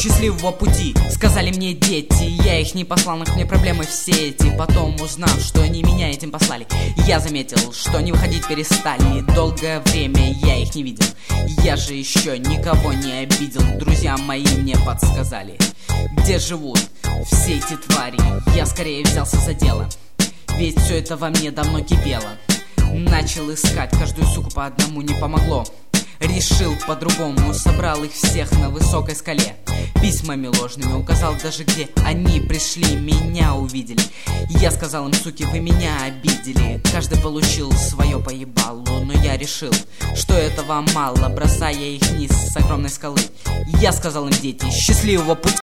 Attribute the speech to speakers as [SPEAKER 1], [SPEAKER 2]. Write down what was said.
[SPEAKER 1] счастливого пути, сказали мне дети. Я их не послал, но мне проблемы в сети. Потом, узнав, что они меня этим послали, я заметил, что они выходить перестали. Долгое время я их не видел, я же еще никого не обидел. Друзья мои мне подсказали, где живут все эти твари. Я скорее взялся за дело, ведь все это во мне давно кипело. Начал искать каждую суку по одному, не помогло. Решил по-другому, собрал их всех на высокой скале, письмами ложными указал даже где они пришли, меня увидели. Я сказал им: суки, вы меня обидели. Каждый получил свое поебалу, но я решил, что этого мало, бросая их вниз с огромной скалы. Я сказал им: дети, счастливого пути.